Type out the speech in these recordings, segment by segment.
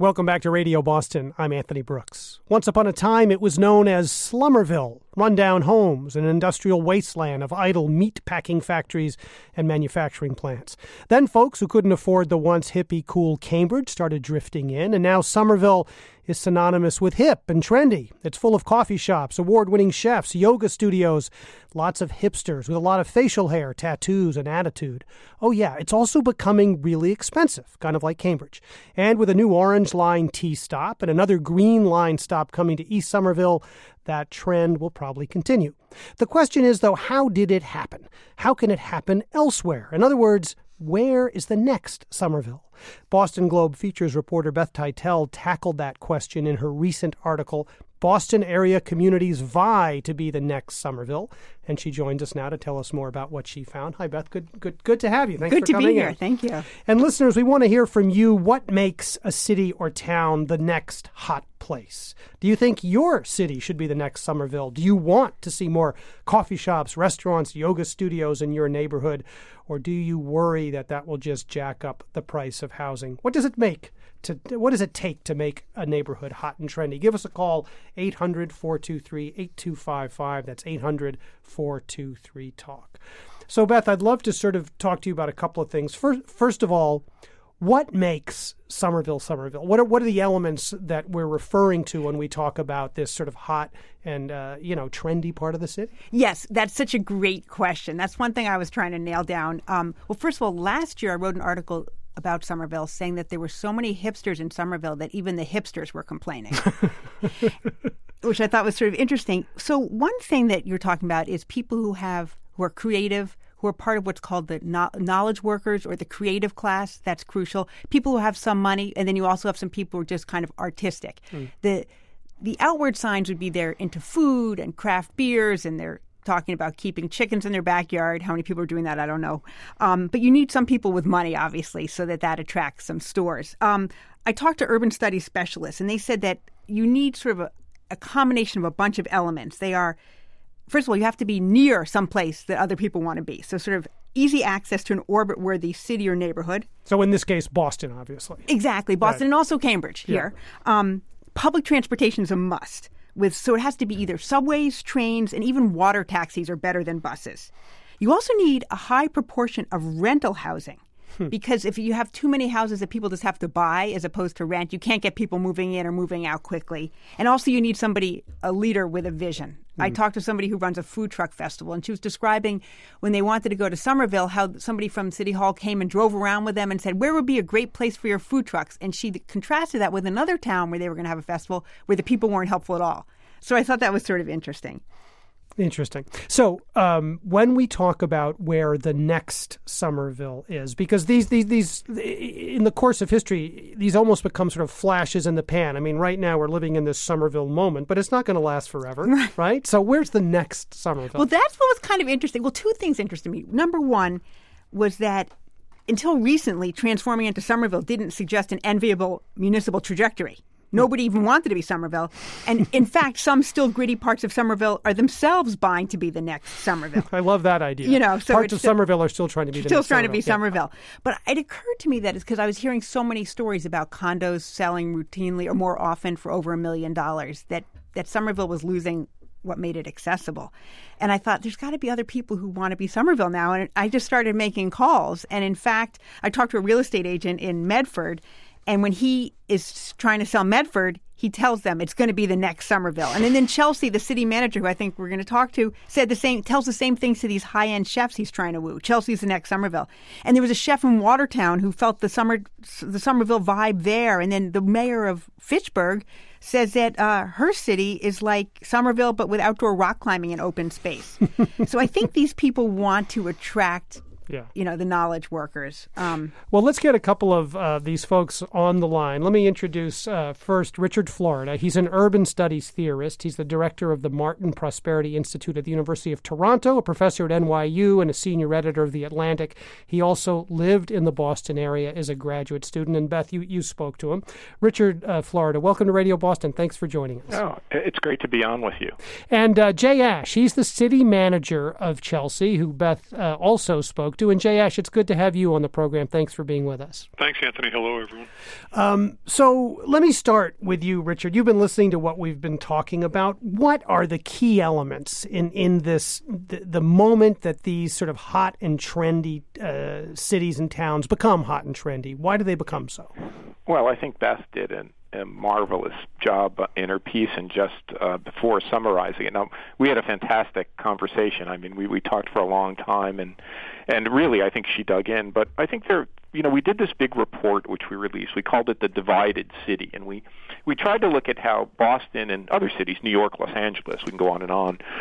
Welcome back to Radio Boston. I'm Anthony Brooks. Once upon a time, it was known as Slummerville, rundown homes, an industrial wasteland of idle meat-packing factories and manufacturing plants. Then folks who couldn't afford the once hippie, cool Cambridge started drifting in, and now Somerville is synonymous with hip and trendy. It's full of coffee shops, award-winning chefs, yoga studios, lots of hipsters with a lot of facial hair, tattoos, and attitude. Oh yeah, it's also becoming really expensive, kind of like Cambridge. And with a new Orange Line T-stop and another Green Line stop coming to East Somerville, that trend will probably continue. The question is, though, how did it happen? How can it happen elsewhere? In other words, where is the next Somerville? Boston Globe features reporter Beth Titel tackled that question in her recent article, Boston Area Communities Vie to be the Next Somerville. And she joins us now to tell us more about what she found. Hi, Beth. Good to have you. Thanks for coming in. Good to be here. Thank you. And listeners, we want to hear from you. What makes a city or town the next hot place? Do you think your city should be the next Somerville? Do you want to see more coffee shops, restaurants, yoga studios in your neighborhood? Or do you worry that will just jack up the price of housing? What does it take to make a neighborhood hot and trendy? Give us a call, 800-423-8255. That's 800-423-TALK. So, Beth, I'd love to sort of talk to you about a couple of things. First of all, what makes Somerville Somerville? What are the elements that we're referring to when we talk about this sort of hot and trendy part of the city? Yes, that's such a great question. That's one thing I was trying to nail down. Well, first of all, last year I wrote an article about Somerville saying that there were so many hipsters in Somerville that even the hipsters were complaining, which I thought was sort of interesting. So one thing that you're talking about is people who are creative, who are part of what's called the knowledge workers or the creative class. That's crucial. People who have some money, and then you also have some people who are just kind of artistic. The outward signs would be they're into food and craft beers, and they're talking about keeping chickens in their backyard. How many people are doing that, I don't know. But you need some people with money, obviously, so that attracts some stores. I talked to urban studies specialists, and they said that you need sort of a combination of a bunch of elements. They are, first of all, you have to be near some place that other people want to be. So sort of easy access to an orbit-worthy city or neighborhood. So in this case, Boston, obviously. Exactly, Boston, right. And also Cambridge here. Yeah. Public transportation is a must. So it has to be either subways, trains, and even water taxis are better than buses. You also need a high proportion of rental housing. Because if you have too many houses that people just have to buy as opposed to rent, you can't get people moving in or moving out quickly. And also you need a leader with a vision. I talked to somebody who runs a food truck festival, and she was describing when they wanted to go to Somerville, how somebody from City Hall came and drove around with them and said, where would be a great place for your food trucks? And she contrasted that with another town where they were going to have a festival where the people weren't helpful at all. So I thought that was sort of interesting. Interesting. So when we talk about where the next Somerville is, because these in the course of history, these almost become sort of flashes in the pan. I mean, right now we're living in this Somerville moment, but it's not going to last forever, right? So where's the next Somerville? Well, that's what was kind of interesting. Well, two things interested me. Number one was that until recently, transforming into Somerville didn't suggest an enviable municipal trajectory. Nobody even wanted to be Somerville. And in fact, some still gritty parts of Somerville are themselves vying to be the next Somerville. I love that idea. So parts of Somerville are still trying to be the next Somerville. But it occurred to me that it's because I was hearing so many stories about condos selling routinely or more often for over $1 million that Somerville was losing what made it accessible. And I thought, there's got to be other people who want to be Somerville now. And I just started making calls. And in fact, I talked to a real estate agent in Medford. And when he is trying to sell Medford, he tells them it's going to be the next Somerville. And then Chelsea, the city manager, who I think we're going to talk to, tells the same things to these high-end chefs he's trying to woo. Chelsea's the next Somerville. And there was a chef from Watertown who felt the Somerville vibe there. And then the mayor of Fitchburg says that her city is like Somerville, but with outdoor rock climbing and open space. So I think these people want to attract the knowledge workers. Well, let's get a couple of these folks on the line. Let me introduce first Richard Florida. He's an urban studies theorist. He's the director of the Martin Prosperity Institute at the University of Toronto, a professor at NYU, and a senior editor of The Atlantic. He also lived in the Boston area as a graduate student. And Beth, you spoke to him. Richard Florida, welcome to Radio Boston. Thanks for joining us. Oh, it's great to be on with you. And Jay Ash, he's the city manager of Chelsea, who Beth also spoke to. to. And Jay Ash, it's good to have you on the program. Thanks for being with us. Thanks, Anthony. Hello, everyone. So let me start with you, Richard. You've been listening to what we've been talking about. What are the key elements in this, the moment that these sort of hot and trendy cities and towns become hot and trendy? Why do they become so? Well, I think Beth did a marvelous job in her piece, and just before summarizing it. Now, we had a fantastic conversation. I mean, we talked for a long time, and really, I think she dug in. But I think we did this big report which we released. We called it the Divided City, and we tried to look at how Boston and other cities, New York, Los Angeles, we can go on and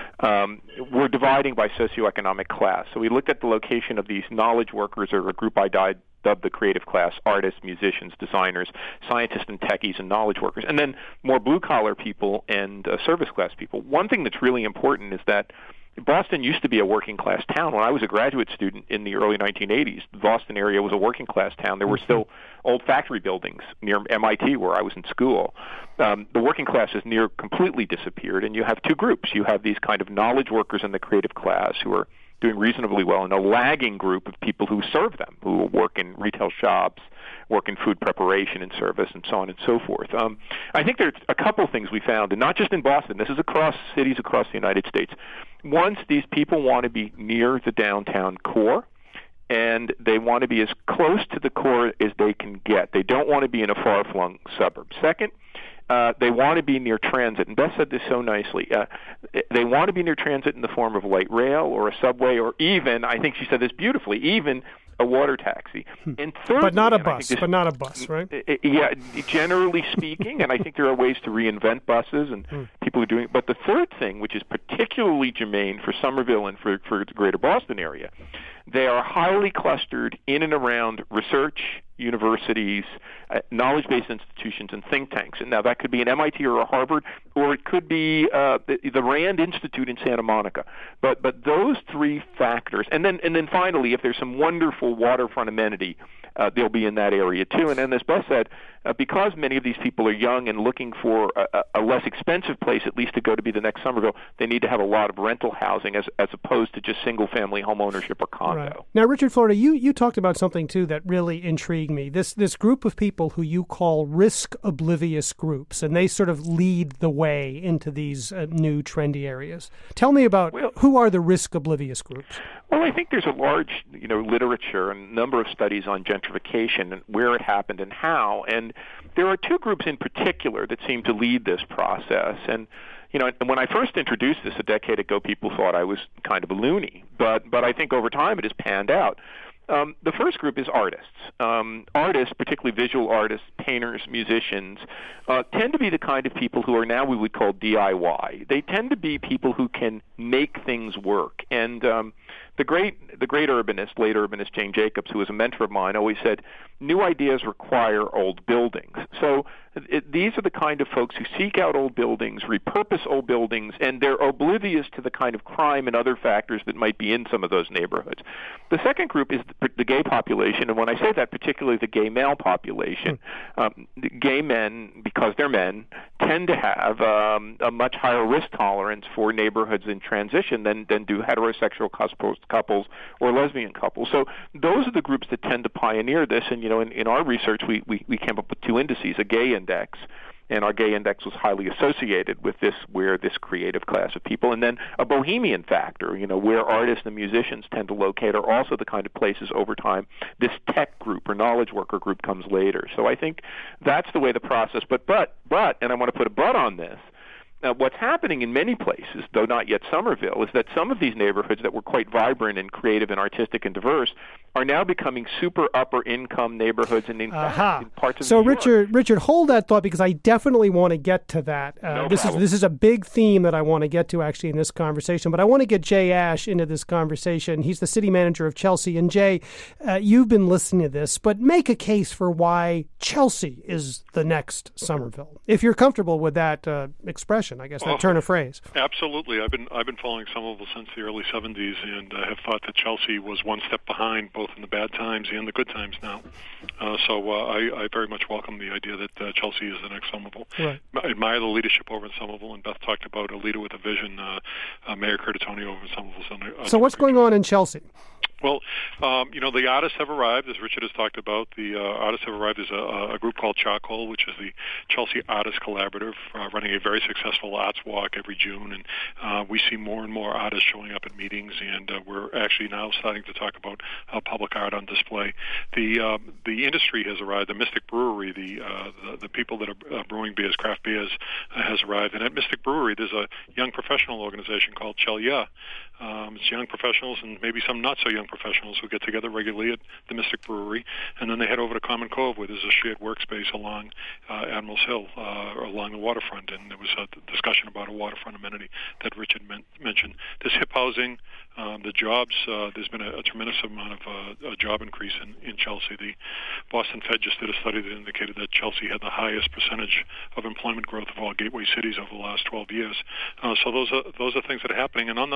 on, were dividing by socioeconomic class. So we looked at the location of these knowledge workers, or a group I dubbed the creative class: artists, musicians, designers, scientists and techies, and knowledge workers, and then more blue-collar people and service class people. One thing that's really important is that Boston used to be a working-class town. When I was a graduate student in the early 1980s, the Boston area was a working-class town. There were still old factory buildings near MIT where I was in school. The working class has near completely disappeared, and you have two groups. You have these kind of knowledge workers in the creative class who are doing reasonably well, and a lagging group of people who serve them, who work in retail shops, work in food preparation and service, and so on and so forth. I think there's a couple things we found, and not just in Boston. This is across cities across the United States. Once these people want to be near the downtown core, and they want to be as close to the core as they can get. They don't want to be in a far-flung suburb. Second, they want to be near transit, and Beth said this so nicely. They want to be near transit in the form of light rail or a subway, or even, I think she said this beautifully, even a water taxi. And thirdly, but not a bus, right? Yeah, generally speaking, and I think there are ways to reinvent buses, and people are doing it. But the third thing, which is particularly germane for Somerville and for the greater Boston area, they are highly clustered in and around research, universities, knowledge-based institutions, and think tanks. And now that could be an MIT or a Harvard, or it could be the Rand Institute in Santa Monica. But those three factors, and then finally, if there's some wonderful waterfront amenity, they'll be in that area too. And then, as Beth said, because many of these people are young and looking for a less expensive place, at least to go to be the next Somerville, they need to have a lot of rental housing as opposed to just single-family home ownership or condo. Right. Now, Richard Florida, you talked about something too that really intrigued me. This group of people who you call risk-oblivious groups, and they sort of lead the way into these new trendy areas. Tell me about who are the risk-oblivious groups? Well, I think there's a large, literature and number of studies on gentrification and where it happened and how. And there are two groups in particular that seem to lead this process. And when I first introduced this a decade ago, people thought I was kind of a loony. But I think over time it has panned out. The first group is artists. Artists, particularly visual artists, painters, musicians, tend to be the kind of people who are now we would call DIY. They tend to be people who can make things work. And the great urbanist, late urbanist Jane Jacobs, who was a mentor of mine, always said, new ideas require old buildings. So these are the kind of folks who seek out old buildings, repurpose old buildings, and they're oblivious to the kind of crime and other factors that might be in some of those neighborhoods. The second group is the gay population, and when I say that, particularly the gay male population, gay men, because they're men, tend to have a much higher risk tolerance for neighborhoods in transition than do heterosexual couples or lesbian couples. So those are the groups that tend to pioneer this, and in our research we came up with two indices, a gay index, and our gay index was highly associated with this creative class of people, and then a bohemian factor, where artists and musicians tend to locate are also the kind of places over time this tech group or knowledge worker group comes later. So I think that's the way the process, but, and I want to put a but on this, what's happening in many places, though not yet Somerville, is that some of these neighborhoods that were quite vibrant and creative and artistic and diverse are now becoming super upper income neighborhoods and in parts of New York. Richard, hold that thought, because I definitely want to get to that. This is a big theme that I want to get to actually in this conversation, but I want to get Jay Ash into this conversation. He's the city manager of Chelsea. And Jay, you've been listening to this, but make a case for why Chelsea is the next Somerville, if you're comfortable with that expression, I guess, that turn of phrase. Absolutely. I've been following Somerville since the early 70s, and have thought that Chelsea was one step behind, both in the bad times and the good times now. So I very much welcome the idea that Chelsea is the next Somerville. Right. I admire the leadership over in Somerville, and Beth talked about a leader with a vision, Mayor Curtatone over in Somerville. So what's going on in Chelsea? Well, the artists have arrived, as Richard has talked about. The artists have arrived as a group called Charcoal, which is the Chelsea Artists Collaborative, running a very successful arts walk every June. And we see more and more artists showing up at meetings, and we're actually now starting to talk about public art on display. The industry has arrived. The Mystic Brewery, the people that are brewing beers, craft beers, has arrived. And at Mystic Brewery, there's a young professional organization called Chelia. It's young professionals and maybe some not so young professionals who get together regularly at the Mystic Brewery, and then they head over to Common Cove, where there's a shared workspace along Admirals Hill, or along the waterfront, and there was a discussion about a waterfront amenity that Richard mentioned. There's hip housing, the jobs. There's been a tremendous amount of a job increase in Chelsea. The Boston Fed just did a study that indicated that Chelsea had the highest percentage of employment growth of all gateway cities over the last 12 years. So those are things that are happening, and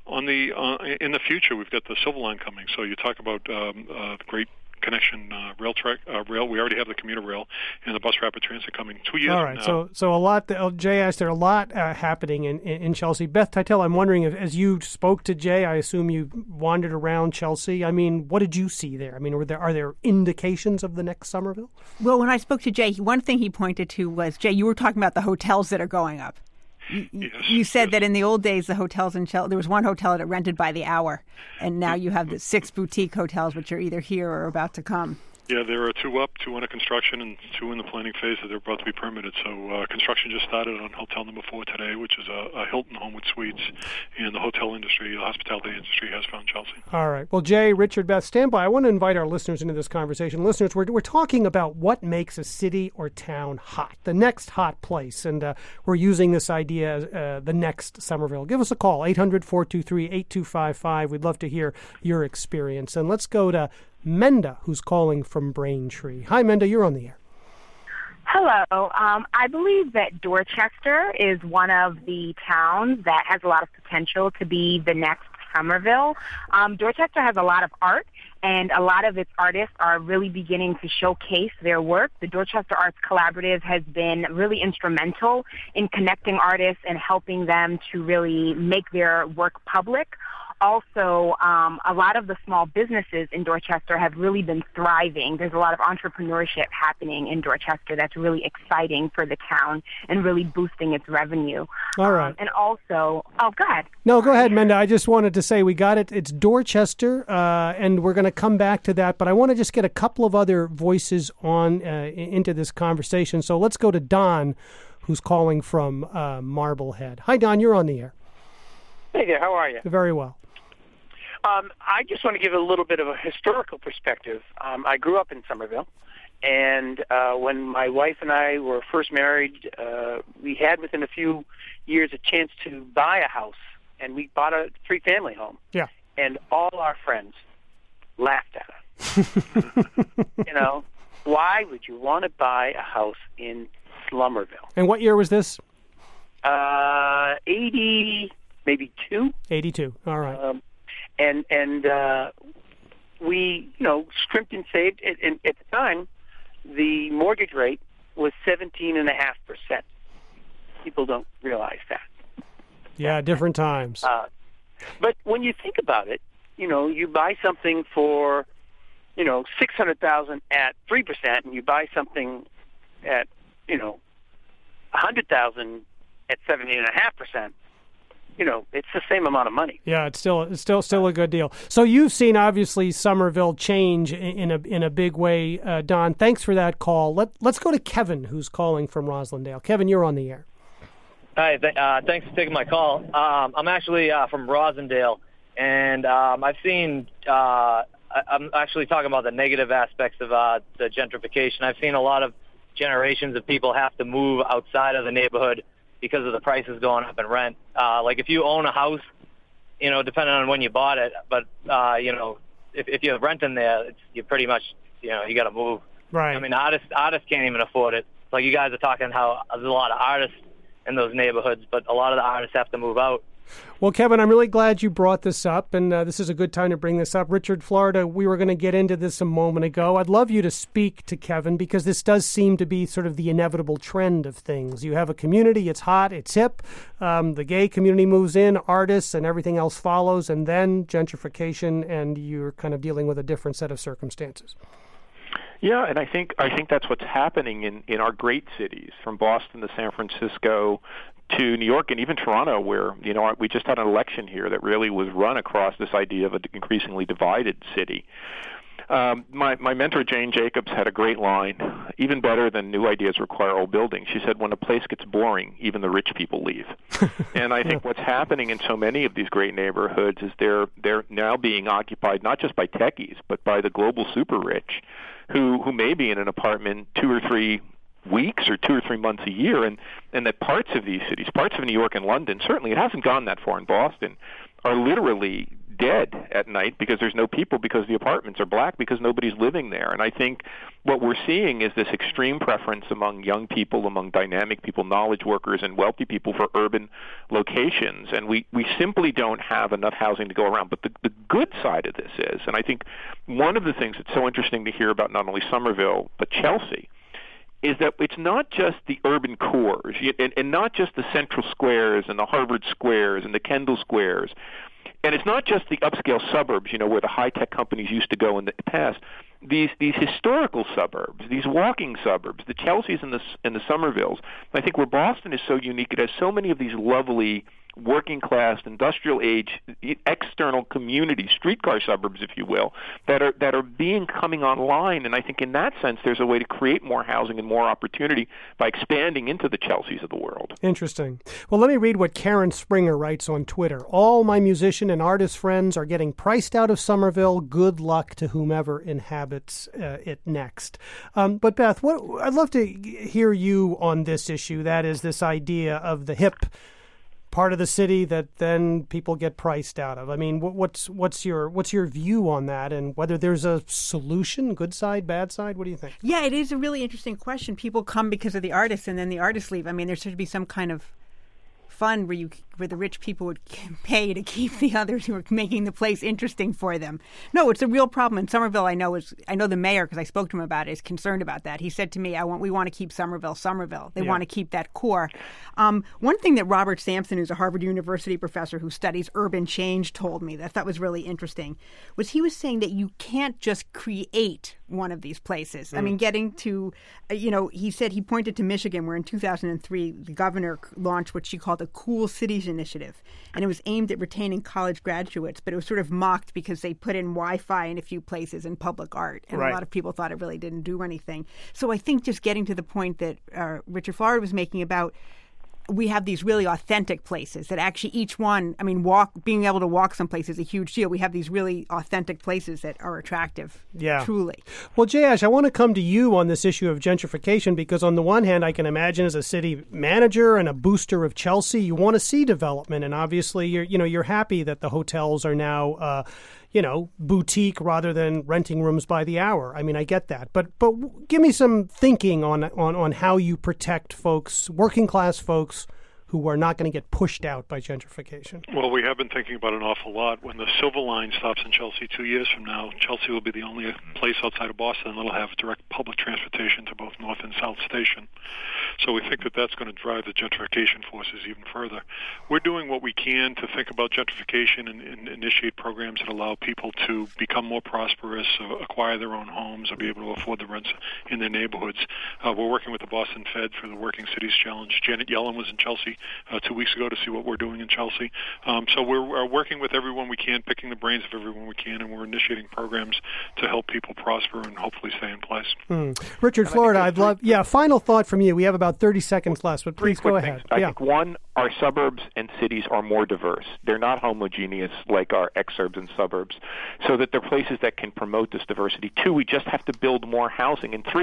in the future, we've got the Silver Line coming. So you talk about the great connection rail. We already have the commuter rail and the bus rapid transit coming 2 years All right, from now. so a lot. Jay asked, there are a lot happening in Chelsea. Beth Titel, I'm wondering if, as you spoke to Jay, I assume you wandered around Chelsea. I mean, what did you see there? I mean, are there indications of the next Somerville? Well, when I spoke to Jay, one thing he pointed to was, Jay, you were talking about the hotels that are going up. You said that in the old days, the hotels in Chelsea, there was one hotel that rented by the hour, and now you have the 6 boutique hotels, which are either here or about to come. Yeah, there are 2 up, 2 under construction, and 2 in the planning phase that they're about to be permitted. So construction just started on hotel number 4 today, which is a Hilton Homewood Suites, and the hotel industry, the hospitality industry has found Chelsea. All right. Well, Jay, Richard, Beth, stand by. I want to invite our listeners into this conversation. Listeners, we're talking about what makes a city or town hot, the next hot place, and we're using this idea as the next Somerville. Give us a call, 800-423-8255. We'd love to hear your experience. And let's go to Menda, who's calling from Braintree. Hi, Menda, you're on the air. Hello. I believe that Dorchester is one of the towns that has a lot of potential to be the next Somerville. Dorchester has a lot of art, and a lot of its artists are really beginning to showcase their work. The Dorchester Arts Collaborative has been really instrumental in connecting artists and helping them to really make their work public. Also, a lot of the small businesses in Dorchester have really been thriving. There's a lot of entrepreneurship happening in Dorchester that's really exciting for the town and really boosting its revenue. All right. And also, go ahead. No, go ahead, Menda. I just wanted to say we got it. It's Dorchester, and we're going to come back to that. But I want to just get a couple of other voices on into this conversation. So let's go to Don, who's calling from Marblehead. Hi, Don. You're on the air. Hey there. How are you? Very well. I just want to give a little bit of a historical perspective. I grew up in Somerville, and when my wife and I were first married, we had within a few years a chance to buy a house, and we bought a 3-family home. Yeah. And all our friends laughed at us. Why would you want to buy a house in Somerville? And what year was this? 80, maybe 2. 82. All right. And we, scrimped and saved. And at the time, the mortgage rate was 17.5%. People don't realize that. Yeah, different times. But when you think about it, you buy something for, $600,000 at 3%, and you buy something at, $100,000 at 17.5%. It's the same amount of money. Yeah, it's still a good deal. So you've seen obviously Somerville change in a big way, Don. Thanks for that call. Let's go to Kevin, who's calling from Roslindale. Kevin, you're on the air. Hi, thanks for taking my call. I'm actually from Rosendale, and I've seen. I'm actually talking about the negative aspects of the gentrification. I've seen a lot of generations of people have to move outside of the neighborhood because of the prices going up in rent. Like if you own a house, depending on when you bought it, but if you're renting there, you pretty much, you got to move. Right. I mean, artists can't even afford it. Like you guys are talking how there's a lot of artists in those neighborhoods, but a lot of the artists have to move out. Well, Kevin, I'm really glad you brought this up, and this is a good time to bring this up. Richard Florida, we were going to get into this a moment ago. I'd love you to speak to Kevin, because this does seem to be sort of the inevitable trend of things. You have a community, it's hot, it's hip, the gay community moves in, artists and everything else follows, and then gentrification, and you're kind of dealing with a different set of circumstances. Yeah, and I think that's what's happening in our great cities, from Boston to San Francisco to New York and even Toronto, where we just had an election here that really was run across this idea of an increasingly divided city. My mentor Jane Jacobs had a great line, even better than new ideas require old buildings. She said, "When a place gets boring, even the rich people leave." And I think what's happening in so many of these great neighborhoods is they're now being occupied not just by techies, but by the global super rich, who may be in an apartment 2 or 3 weeks or 2 or 3 months a year, and that parts of these cities, parts of New York and London, certainly it hasn't gone that far in Boston, are literally dead at night because there's no people, because the apartments are black, because nobody's living there. And I think what we're seeing is this extreme preference among young people, among dynamic people, knowledge workers, and wealthy people for urban locations. And we simply don't have enough housing to go around. But the good side of this is, and I think one of the things that's so interesting to hear about not only Somerville, but Chelsea, is that it's not just the urban cores and not just the Central Squares and the Harvard Squares and the Kendall Squares. And it's not just the upscale suburbs, where the high-tech companies used to go in the past. These historical suburbs, these walking suburbs, the Chelseas and the Somervilles. I think where Boston is so unique, it has so many of these lovely working-class, industrial-age, external communities, streetcar suburbs, if you will, that are coming online. And I think in that sense, there's a way to create more housing and more opportunity by expanding into the Chelseas of the world. Interesting. Well, let me read what Karen Springer writes on Twitter. "All my musician and artist friends are getting priced out of Somerville. Good luck to whomever inhabits it next." But Beth, I'd love to hear you on this issue. That is this idea of the hip part of the city that then people get priced out of. I mean, what's your view on that, and whether there's a solution, good side, bad side? What do you think? Yeah, it is a really interesting question. People come because of the artists, and then the artists leave. I mean, there should be some kind of fund where the rich people would pay to keep the others who are making the place interesting for them. No, it's a real problem in Somerville. I know the mayor, because I spoke to him about it, is concerned about that. He said to me, we want to keep Somerville. They want to keep that core. One thing that Robert Sampson, who's a Harvard University professor who studies urban change, told me that I thought was really interesting was he was saying that you can't just create one of these places. I mean, getting to, he said he pointed to Michigan, where in 2003 the governor launched what she called a Cool Cities Initiative, and it was aimed at retaining college graduates, but it was sort of mocked because they put in Wi-Fi in a few places and public art, and a lot of people thought it really didn't do anything. So I think just getting to the point that Richard Florida was making about we have these really authentic places that actually each one, being able to walk someplace is a huge deal. We have these really authentic places that are attractive, truly. Well, Jayesh, I want to come to you on this issue of gentrification, because on the one hand, I can imagine as a city manager and a booster of Chelsea, you want to see development, and obviously you're happy that the hotels are now boutique rather than renting rooms by the hour. I mean, I get that. But give me some thinking on how you protect folks, working class folks, who are not going to get pushed out by gentrification. Well, we have been thinking about an awful lot. When the Silver Line stops in Chelsea 2 years from now, Chelsea will be the only place outside of Boston that'll have direct public transportation to both North and South Station. So we think that that's going to drive the gentrification forces even further. We're doing what we can to think about gentrification and initiate programs that allow people to become more prosperous, acquire their own homes, or be able to afford the rents in their neighborhoods. We're working with the Boston Fed through the Working Cities Challenge. Janet Yellen was in Chelsea 2 weeks ago to see what we're doing in Chelsea. So we're working with everyone we can, picking the brains of everyone we can, and we're initiating programs to help people prosper and hopefully stay in place. Richard Florida, I'd love, final thought from you. We have about 30 seconds left, but please go ahead. I think, one, our suburbs and cities are more diverse. They're not homogeneous like our exurbs and suburbs, so that they're places that can promote this diversity. Two, we just have to build more housing. And three,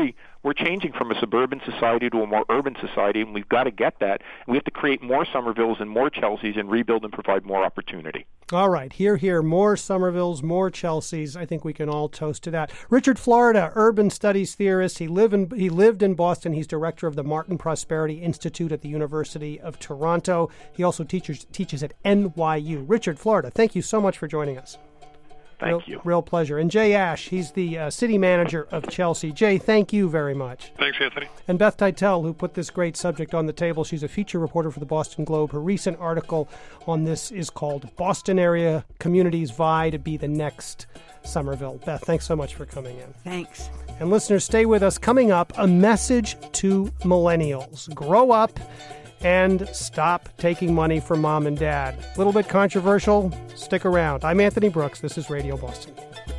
we're changing from a suburban society to a more urban society, and we've got to get that. We have to create more Somervilles and more Chelseas and rebuild and provide more opportunity. All right, hear, more Somervilles, more Chelseas. I think we can all toast to that. Richard Florida, urban studies theorist. He lived in Boston. He's director of the Martin Prosperity Institute at the University of Toronto. He also teaches at NYU. Richard Florida, thank you so much for joining us. Thank you. Real pleasure. And Jay Ash, he's the city manager of Chelsea. Jay, thank you very much. Thanks, Anthony. And Beth Teitel, who put this great subject on the table. She's a feature reporter for the Boston Globe. Her recent article on this is called Boston Area Communities Vie to Be the Next Somerville. Beth, thanks so much for coming in. Thanks. And listeners, stay with us. Coming up, a message to millennials. Grow up and stop taking money from mom and dad. A little bit controversial. Stick around. I'm Anthony Brooks. This is Radio Boston.